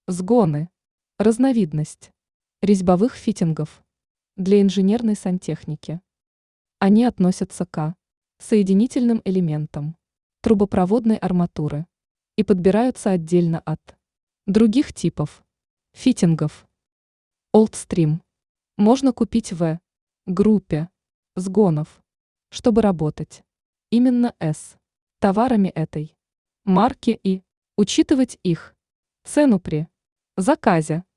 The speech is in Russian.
Сгоны. Разновидность резьбовых фитингов для инженерной сантехники. Они относятся к соединительным элементам трубопроводной арматуры и подбираются отдельно от других типов фитингов. Олдстрим можно купить в группе сгонов, чтобы работать именно с товарами этой марки и учитывать их цену при заказе.